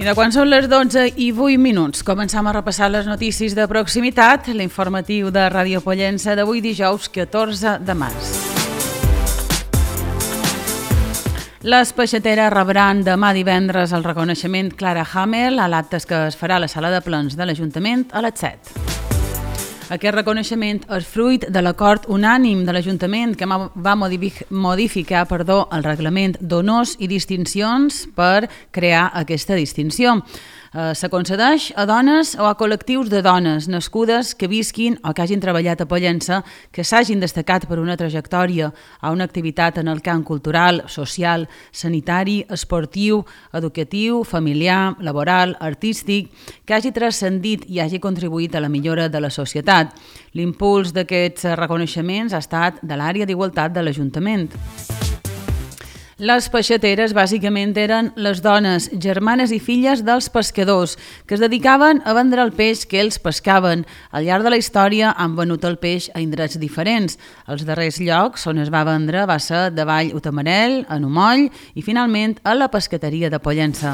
Mira, quan són les 12:08, començam a repassar les notícies de proximitat, l'informatiu de Ràdio Pollença d'avui dijous 14 de març. Les peixateres rebran demà divendres el reconeixement Clara Hamel a l'acte que es farà a la sala de plens de l'Ajuntament a les 7. Aquest reconeixement és fruit de l'acord unànim de l'Ajuntament que va modificar el reglament d'honors i distincions per crear aquesta distinció. Se concedeix a dones o a col·lectius de dones nascudes que visquin o que hagin treballat a Pollença, que s'hagin destacat per una trajectòria a una activitat en el camp cultural, social, sanitari, esportiu, educatiu, familiar, laboral, artístic, que hagi transcendit i hagi contribuït a la millora de la societat. L'impuls d'aquests reconeixements ha estat de l'àrea d'igualtat de l'Ajuntament. Les peixateres bàsicament eren les dones, germanes i filles dels pescadors, que es dedicaven a vendre el peix que ells pescaven. Al llarg de la història han venut el peix a indrets diferents. Els darrers llocs on es va vendre va ser de Vall Utamarel, a Numoll i finalment a la pescateria de Pollença.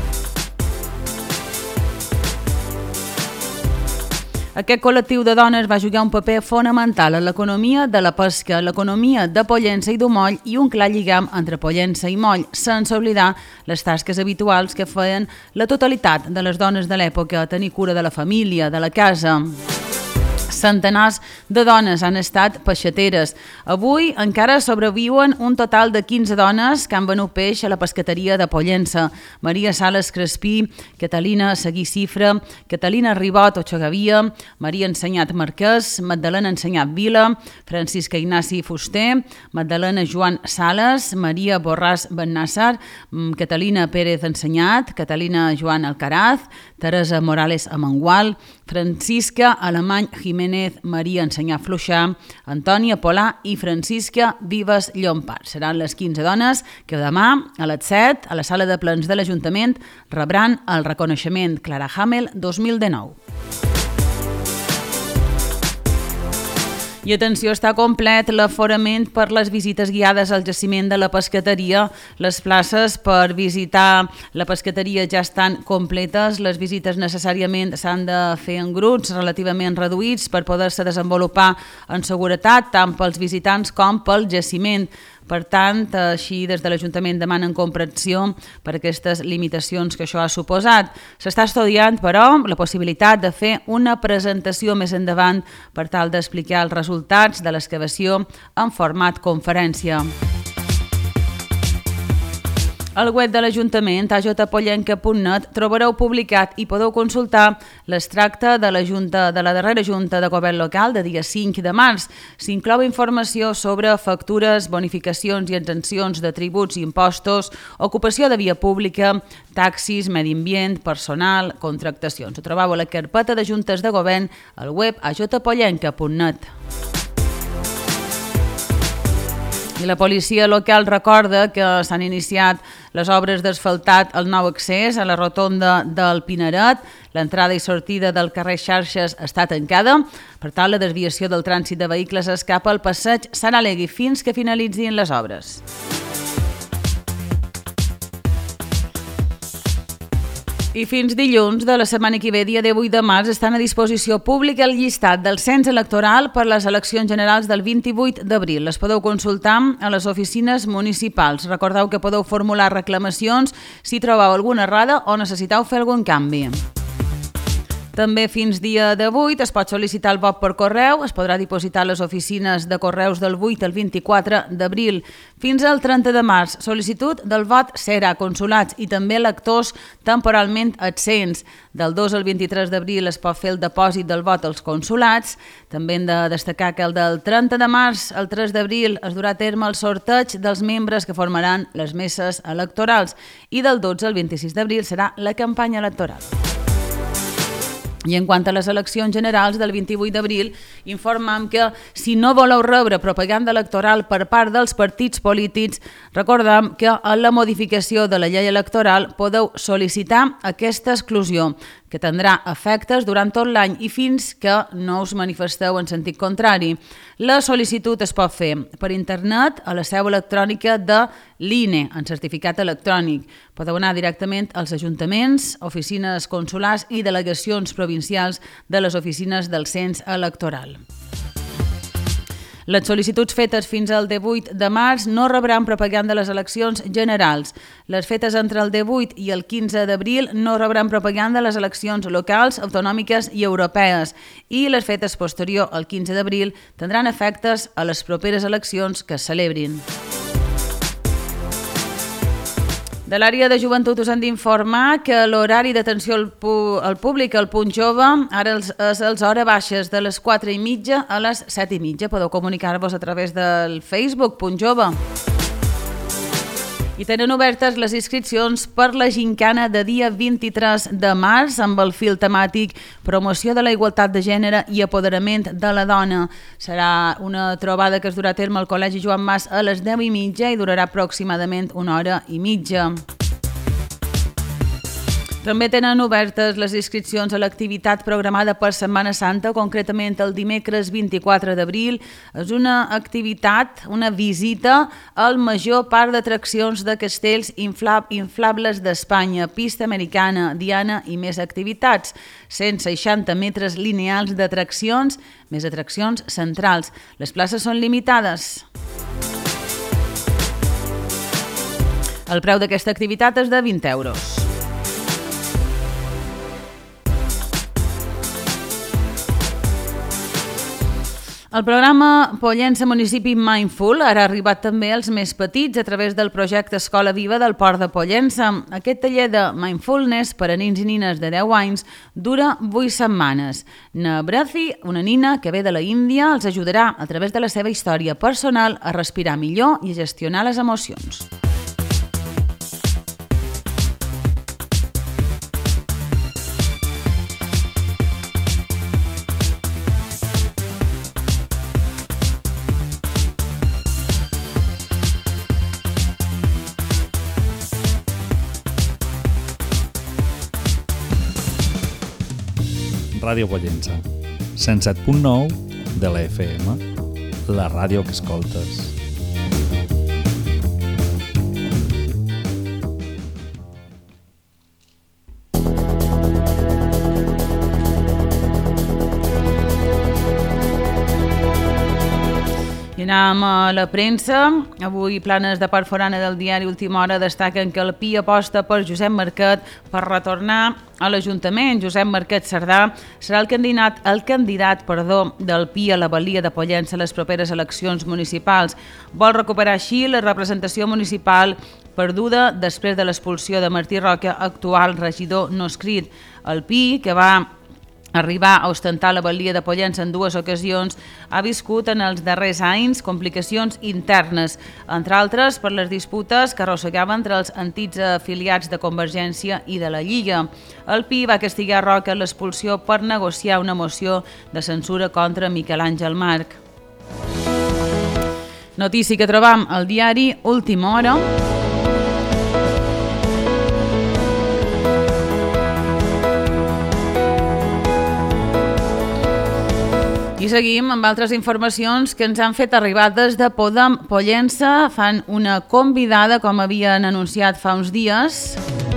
Aquest col·lectiu de dones va jugar un paper fonamental en l'economia de la pesca, l'economia de Pollença i d'Umoll i un clar lligam entre Pollença i Moll, sense oblidar les tasques habituals que feien la totalitat de les dones de l'època, tenir cura de la família, de la casa. Centenars de dones han estat peixateres. Avui encara sobreviuen un total de 15 dones que han venut peix a la pescateria de Pollença. Maria Sales Crespí, Catalina Seguí Cifra, Catalina Ribot Ochagavia, Maria Ensenyat Marquès, Magdalena Ensenyat Vila, Francisca Ignasi Fuster, Magdalena Joan Sales, Maria Borràs Bennàsser, Catalina Pérez Ensenyat, Catalina Joan Alcaraz, Teresa Morales Amengual, Francisca Alemany Jiménez Maria Ensenyat Fluixà, Antònia Polà i Francisca Vives Llompart. Seran les 15 dones que demà a les 7 a la sala de plens de l'Ajuntament rebran el reconeixement Clara Hamel 2019. I atenció, està complet l'aforament per les visites guiades al jaciment de la pescateria. Les places per visitar la pescateria ja estan completes. Les visites necessàriament s'han de fer en grups relativament reduïts per poder-se desenvolupar en seguretat tant pels visitants com pel jaciment. Per tant, així des de l'Ajuntament demanen comprensió per aquestes limitacions que això ha suposat. S'està estudiant, però, la possibilitat de fer una presentació més endavant per tal d'explicar els resultats de l'excavació en format conferència. Al web de l'Ajuntament, ajpollenca.net, trobareu publicat i podeu consultar l'extracte de la darrera Junta de Govern Local de dia 5 de març. S'inclou informació sobre factures, bonificacions i exempcions de tributs i impostos, ocupació de via pública, taxis, medi ambient, personal, contractacions. Ho trobeu a la carpeta de Juntes de Govern al web ajpollenca.net. I la policia local recorda que s'han iniciat les obres d'asfaltat al nou accés a la rotonda del Pineret. L'entrada i sortida del carrer Xarxes està tancada. Per tant, la desviació del trànsit de vehicles escapa al passeig Sant Alegui fins que finalitzin les obres. I fins dilluns de la setmana que ve, dia 18 de març, estan a disposició pública el llistat del cens electoral per les eleccions generals del 28 d'abril. Les podeu consultar a les oficines municipals. Recordeu que podeu formular reclamacions si trobeu alguna errada o necessiteu fer algun canvi. També fins dia de 8 es pot sol·licitar el vot per correu, es podrà dipositar a les oficines de correus del 8 al 24 d'abril. Fins al 30 de març, sol·licitud del vot serà consulats i també lectors temporalment absents. Del 2 al 23 d'abril es pot fer el depòsit del vot als consulats. També hem de destacar que el del 30 de març al 3 d'abril es durà a terme el sorteig dels membres que formaran les meses electorals i del 12 al 26 d'abril serà la campanya electoral. I en quant a les eleccions generals del 28 d'abril, informem que si no voleu rebre propaganda electoral per part dels partits polítics, recordem que en la modificació de la llei electoral podeu sol·licitar aquesta exclusió, que tindrà efectes durant tot l'any i fins que no us manifesteu en sentit contrari. La sol·licitud es pot fer per internet a la seu electrònica de l'INE, en certificat electrònic. Podeu anar directament als ajuntaments, oficines consulars i delegacions provincials de les oficines del cens electoral. Les sol·licituds fetes fins al 18 de març no rebran propaganda a les eleccions generals. Les fetes entre el 18 i el 15 d'abril no rebran propaganda a les eleccions locals, autonòmiques i europees. I les fetes posterior al 15 d'abril tindran efectes a les properes eleccions que es celebrin. De l'àrea de joventut us hem d'informar que l'horari d'atenció al públic al Punt Jove ara és a les hores baixes de les 4:30 a les 7:30. Podeu comunicar-vos a través del Facebook Punt Jove. I tenen obertes les inscripcions per la gincana de dia 23 de març amb el fil temàtic Promoció de la igualtat de gènere i apoderament de la dona. Serà una trobada que es durà a terme al Col·legi Joan Mas a les 10:30 i durarà aproximadament 1h30. També tenen obertes les inscripcions a l'activitat programada per Setmana Santa, concretament el dimecres 24 d'abril. És una activitat, una visita al major parc d'atraccions de castells inflables d'Espanya, pista americana, diana i més activitats. 160 metres lineals d'atraccions, més atraccions centrals. Les places són limitades. El preu d'aquesta activitat és de 20 euros. El programa Pollença Municipi Mindful ha arribat també als més petits a través del projecte Escola Viva del Port de Pollença. Aquest taller de Mindfulness per a nins i nines de 10 anys dura 8 setmanes. Nabrathi, una nina que ve de la Índia, els ajudarà a través de la seva història personal a respirar millor i a gestionar les emocions. Ràdio Pollença, 107.9 de la FM, la ràdio que escoltes. I anem a la premsa. Avui planes de part forana del diari Última Hora destaquen que el PI aposta per Josep Marquet per retornar a l'Ajuntament. Josep Marquet Cerdà serà el candidat del PI a la Balia de Pollença a les properes eleccions municipals. Vol recuperar així la representació municipal perduda després de l'expulsió de Martí Roca, actual regidor no escrit. El PI, que va arribar a ostentar la Balia de Pollença en 2 ocasions, ha viscut en els darrers anys complicacions internes, entre altres per les disputes que arrossegava entre els antics afiliats de Convergència i de la Lliga. El PI va castigar Roca l'expulsió per negociar una moció de censura contra Miquel Àngel March. Notícia que trobam al diari Última Hora. I seguim amb altres informacions que ens han fet arribar des de Podem Pollença. Fan una convidada, com havien anunciat fa uns dies.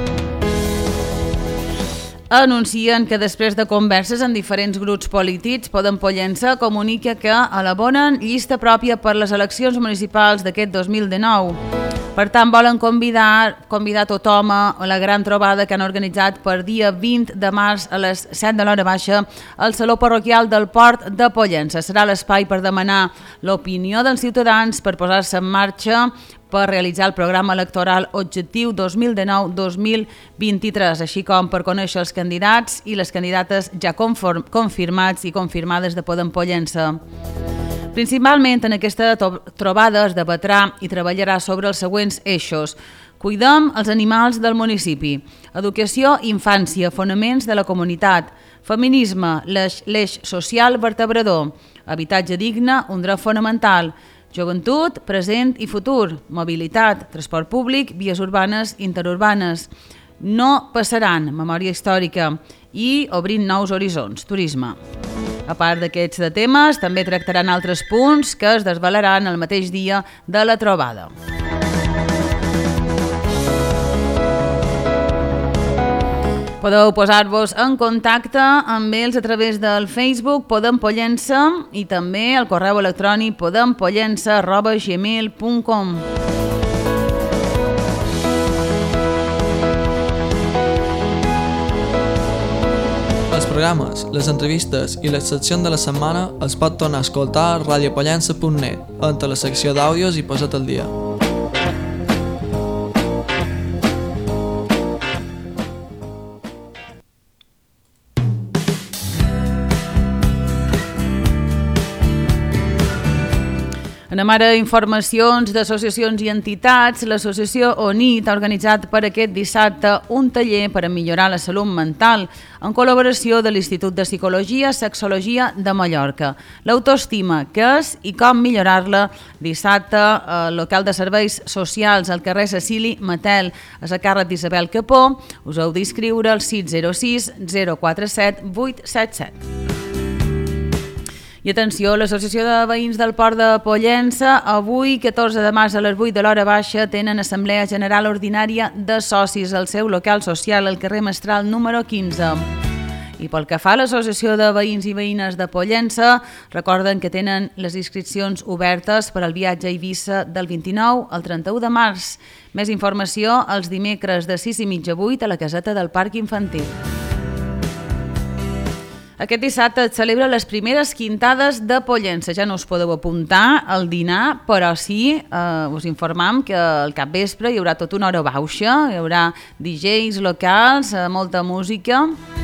Anuncien que després de converses en diferents grups polítics, Podem Pollença comunica que elaboren llista pròpia per les eleccions municipals d'aquest 2019. Per tant, volen convidar tothom a la gran trobada que han organitzat per dia 20 de març a les 7 de l'hora baixa al Saló Parroquial del Port de Pollença. Serà l'espai per demanar l'opinió dels ciutadans per posar-se en marxa per realitzar el programa electoral Objectiu 2019-2023, així com per conèixer els candidats i les candidates ja confirmats i confirmades de Podem Pollença. Principalment en aquesta trobada es debatrà i treballarà sobre els següents eixos. Cuidem els animals del municipi, educació i infància, fonaments de la comunitat, feminisme, l'eix social vertebrador, habitatge digne, un dret fonamental, joventut, present i futur, mobilitat, transport públic, vies urbanes, interurbanes. No passaran, memòria històrica, i obrint nous horitons, turisme. A part d'aquests de temes, també tractaran altres punts que es desvelaran el mateix dia de la trobada. Podeu posar-vos en contacte amb ells a través del Facebook Podem Pollença i també al correu electrònic podempollença@gmail.com. Els programes, les entrevistes i les seccions de la setmana es pot tornar a escoltar a radiopollença.net, entre la secció d'àudios i Posa't al dia. Anem ara a informacions d'associacions i entitats. L'associació ONIT ha organitzat per aquest dissabte un taller per a millorar la salut mental en col·laboració de l'Institut de Psicologia i Sexologia de Mallorca. L'autoestima, què és i com millorar-la, dissabte al local de serveis socials al carrer Cecili Matel, a la càrrec d'Isabel Capó. Us heu d'inscriure al 606 047 877. I atenció, l'Associació de Veïns del Port de Pollença, avui, 14 de març a les 8 de l'hora baixa, tenen assemblea general ordinària de socis al seu local social al carrer Mestral número 15. I pel que fa a l'Associació de Veïns i Veïnes de Pollença, recorden que tenen les inscripcions obertes per al viatge a Eivissa del 29 al 31 de març. Més informació els dimecres de 6:30 a 8 a la caseta del Parc Infantil. Aquest dissabte es celebra les primeres quintades de Pollença. Ja no us podeu apuntar al dinar, però sí, us informem que al capvespre hi haurà tota una hora baixa, hi haurà DJs locals, molta música.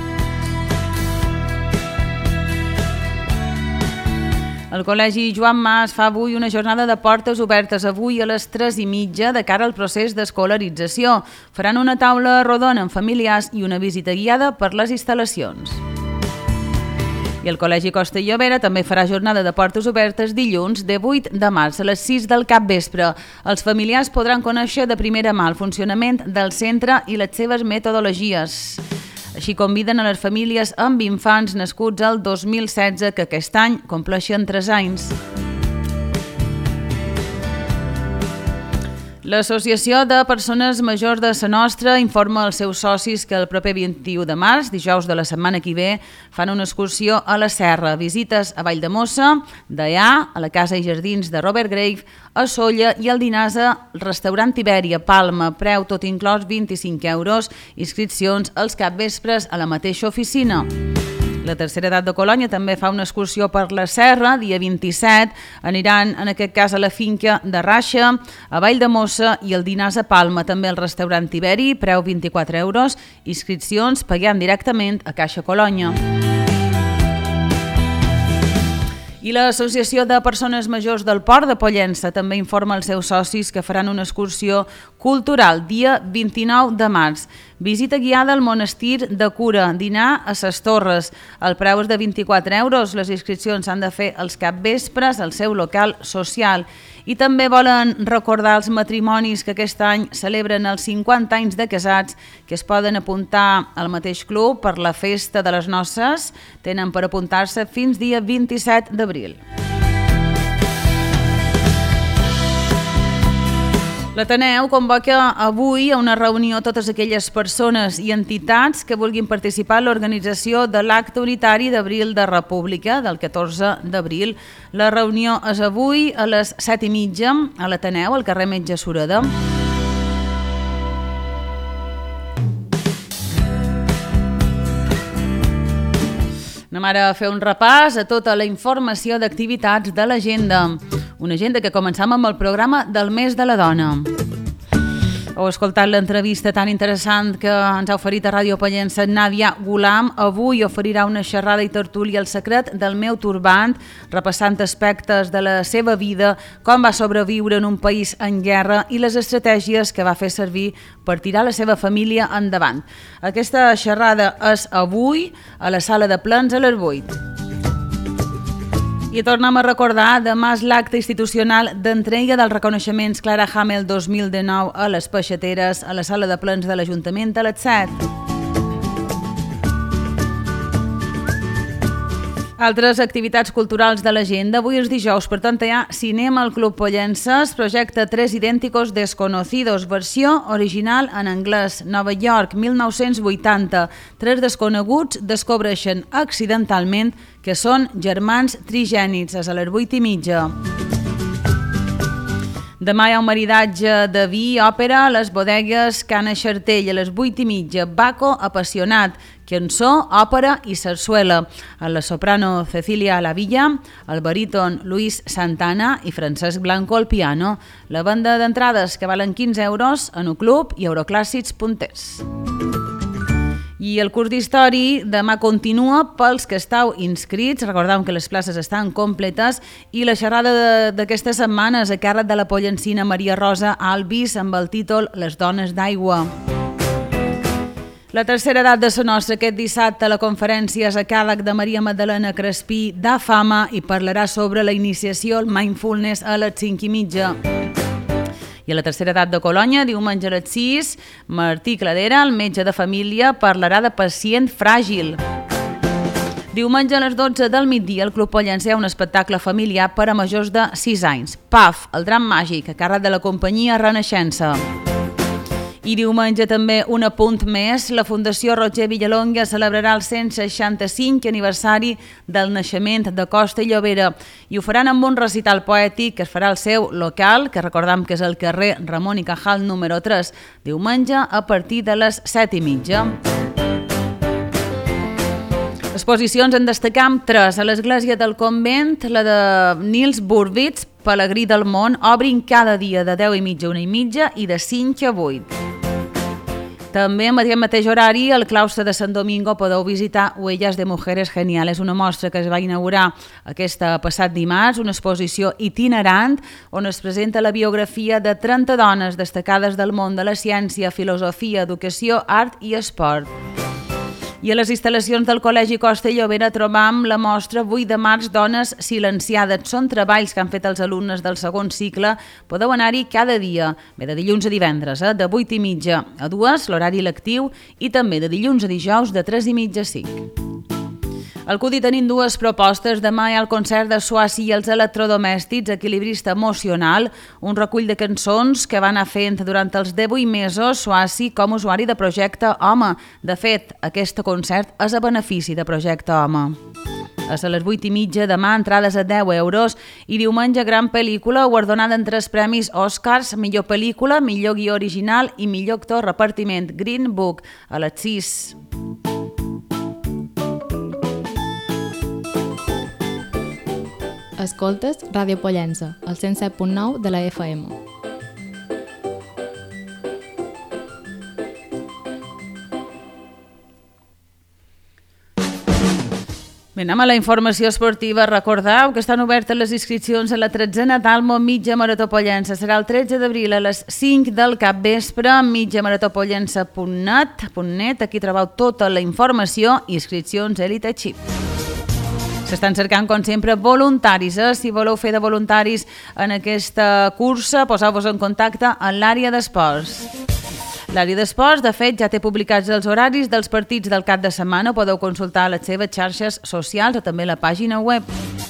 El Col·legi Joan Mas fa avui una jornada de portes obertes avui a les 3:30 de cara al procés d'escolarització. Faran una taula rodona amb familiars i una visita guiada per les instal·lacions. I el Col·legi Costa i Llobera també farà jornada de portes obertes dilluns de 8 de març a les 6 del capvespre. Els familiars podran conèixer de primera mà el funcionament del centre i les seves metodologies. Així conviden a les famílies amb infants nascuts al 2016 que aquest any compleixen 3 anys. L'Associació de Persones Majors de Sa Nostra informa als seus socis que el proper 21 de març, dijous de la setmana que ve, fan una excursió a la Serra, visites a Valldemossa, Deià, a la Casa i Jardins de Robert Grave, a Sóller i al Dinasa, al restaurant Tibèria, Palma, preu tot inclòs 25 €, inscripcions als capvespres a la mateixa oficina. La Tercera Edat de Colònia també fa una excursió per la Serra, dia 27, aniran en aquest cas a la finca de Raixa, a Valldemossa i al Dinàs a Palma, també al restaurant Tiberi, preu 24 €, inscripcions pagant directament a Caixa Colònia. I l'Associació de Persones Majors del Port de Pollença també informa als seus socis que faran una excursió cultural dia 29 de març. Visita guiada al monestir de Cura, dinar a Ses Torres. El preu és de 24 €. Les inscripcions s'han de fer als capvespres al seu local social. I també volen recordar els matrimonis que aquest any celebren els 50 anys de casats, que es poden apuntar al mateix club per la festa de les noces. Tenen per apuntar-se fins dia 27 d'abril. L'Ateneu convoca avui a una reunió totes aquelles persones i entitats que vulguin participar en l'organització de l'acte unitari d'Abril de República, del 14 d'abril. La reunió és avui a les 7:30 a l'Ateneu, al carrer Metge Sureda. Anem ara a fer un repàs a tota la informació d'activitats de l'agenda. Una agenda que començam amb el programa del mes de la dona. Heu escoltat l'entrevista tan interessant que ens ha oferit a Ràdio Pollença Nàdia Gulam. Avui oferirà una xerrada i tertúlia El secret del meu turbant, repassant aspectes de la seva vida, com va sobreviure en un país en guerra i les estratègies que va fer servir per tirar la seva família endavant. Aquesta xerrada és avui a la sala de plens a les 8. I tornem a recordar, demà és l'acte institucional d'entrega dels reconeixements Clara Hamel 2019 a les Peixateres, a la sala de plens de l'Ajuntament a les 7. Altres activitats culturals de l'agenda. Avui és dijous, per tant hi ha cinema al Club Pollences, projecte Tres idénticos desconocidos, versió original en anglès. Nova York, 1980. Tres desconeguts descobreixen accidentalment que són germans trigènits. És a les 8:30. Demà hi ha un maridatge de vi i òpera a les bodegues Cana Xartell. A les 8:30, Baco apassionat, cançó, òpera i sarsuela. A la soprano Cecilia Alavilla, el baríton Luis Santana i Francesc Blanco al piano. La venda d'entrades que valen 15 euros en Uclub i euroclàssics.es. I el curs d'història demà continua pels que estàu inscrits. Recordeu que les places estan completes i la xerrada d'aquesta setmana és a càrrec de la pollencina Maria Rosa Albis amb el títol Les dones d'aigua. La tercera edat de la nostra aquest dissabte a la conferència és a càrrec de Maria Magdalena Crespí d'Afama i parlarà sobre la iniciació al mindfulness a les 5:30. I a la tercera edat de Colònia, diumenge a les 6, Martí Cladera, el metge de família, parlarà de pacient fràgil. Diumenge a les 12 del migdia, al Club Pollença hi ha un espectacle familiar per a majors de 6 anys. PAF, el dram màgic, a càrrec de la companyia Renaixença. I diumenge també un apunt més, la Fundació Roger Villalonga celebrarà el 165 aniversari del naixement de Costa i Llobera i ho faran amb un recital poètic que es farà al seu local, que recordam que és el carrer Ramon i Cajal número 3, diumenge a partir de les 7:30. Exposicions en destacam 3. A l'església del convent, la de Nils Burwitz, Pelegrí del Món, obrin cada dia de 10:30 a 1:30 i de 5 a 8. També en aquest mateix horari, al claustre de Sant Domingo, podeu visitar Huellas de Mujeres Geniales, una mostra que es va inaugurar aquesta passat dimarts, una exposició itinerant on es presenta la biografia de 30 dones destacades del món de la ciència, filosofia, educació, art i esport. I a les instal·lacions del Col·legi Costa i Llobera trobam la mostra 8 de març Dones silenciades. Són treballs que han fet els alumnes del segon cicle. Podeu anar-hi cada dia, bé de dilluns a divendres, de 8:30 a 2, l'horari lectiu, i també de dilluns a dijous de 3:30 a 5. Al CUDI tenim dues propostes. Demà hi ha el concert de Suassi i els electrodomèstics, equilibrista emocional, un recull de cançons que va anar fent durant els 18 mesos Suassi com a usuari de Projecte Home. De fet, aquest concert és a benefici de Projecte Home. És a les 8:30 demà, entrades a 10 euros, i diumenge gran pel·lícula guardonada en 3 premis Oscars, millor pel·lícula, millor guió original i millor actor repartiment, Green Book, a les 6. Escoltes Ràdio Pollença, al 107.9 de la FM. Bé, anem a la informació esportiva. Recordeu que estan obertes les inscripcions a la 13a Dalmo Mitja Marató Pollença. Serà el 13 d'abril a les 5 del capvespre, mitjamaratopollença.net. Aquí trobeu tota la informació i inscripcions Elite Chip. S'estan cercant, com sempre, voluntaris. Si voleu fer de voluntaris en aquesta cursa, poseu-vos en contacte amb l'àrea d'esports. L'àrea d'esports, de fet, ja té publicats els horaris dels partits del cap de setmana. Podeu consultar les seves xarxes socials o també la pàgina web.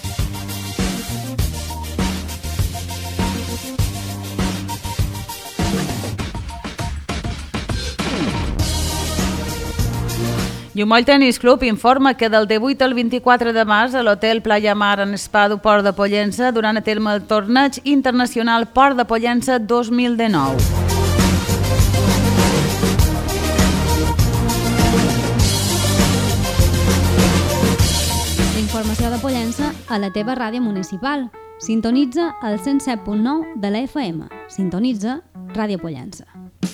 I un Moll Tennis Club informa que del 18 al 24 de març a l'Hotel Playa Mar en Spa du Port de Pollença duran a terme el torneig internacional Port de Pollença 2019. Informació de Pollença a la teva ràdio municipal. Sintonitza el 107.9 de la FM. Sintonitza Ràdio Pollença.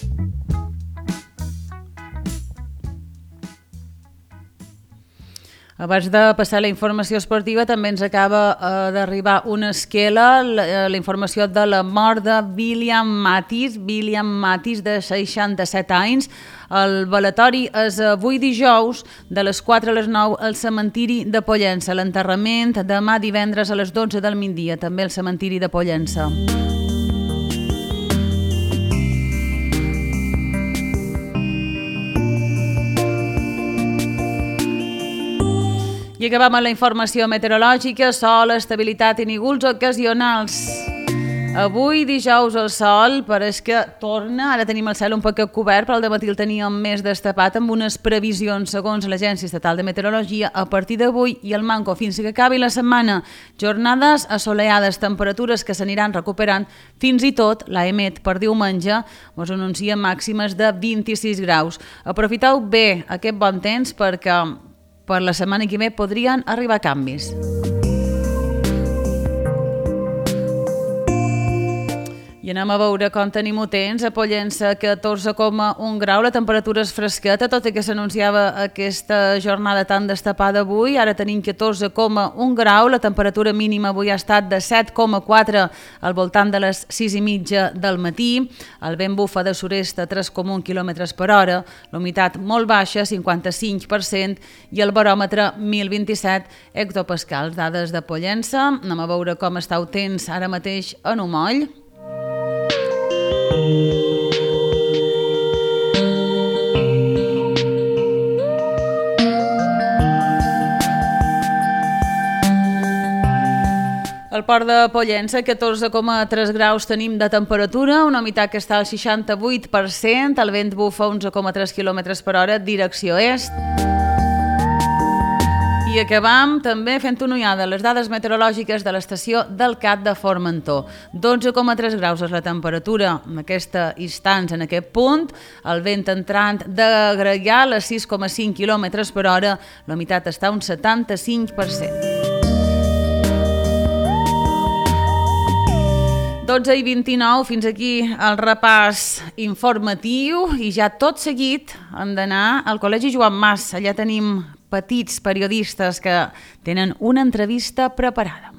Abans de passar la informació esportiva, també ens acaba d'arribar una esquela, la informació de la mort de William Mathis, de 67 anys. El velatori és avui dijous, de les 4 a les 9, al cementiri de Pollença. L'enterrament demà divendres a les 12 del migdia, també al cementiri de Pollença. I acabem amb la informació meteorològica, sol, estabilitat i nígols ocasionals. Avui, dijous, el sol pareix que torna, ara tenim el cel un poc cobert, però al dematí el teníem més destapat amb unes previsions, segons l'Agència Estatal de Meteorologia, a partir d'avui i el manco fins que acabi la setmana. Jornades assolellades, temperatures que s'aniran recuperant, fins i tot l'EMET per diumenge us anuncia màximes de 26 graus. Aprofiteu bé aquest bon temps perquè per la setmana que ve podrien arribar canvis. I anem a veure com tenim-ho temps. A Pollença, 14,1 grau, la temperatura és fresqueta, tot i que s'anunciava aquesta jornada tan destapada avui. Ara tenim 14,1 grau, la temperatura mínima avui ha estat de 7,4 al voltant de les 6:30 del matí. El vent bufa de sud-est a 3,1 km per hora, l'humitat molt baixa, 55%, i el baròmetre 1027 hectopascals. Dades de Pollença. Anem a veure com està el temps ara mateix a Numoll. Al port de Pollença, 14,3 graus tenim de temperatura, una humitat que està al 68%, el vent bufa 11,3 km per hora, direcció est. I acabam també fent una ullada a les dades meteorològiques de l'estació del Cat de Formentor. 12,3 graus és la temperatura en aquesta instants, en aquest punt. El vent entrant de Gregal a 6,5 km per hora. La humitat està a un 75%. 12:29, fins aquí el repàs informatiu i ja tot seguit hem d'anar al Col·legi Joan Mas. Allà tenim petits periodistes que tenen una entrevista preparada.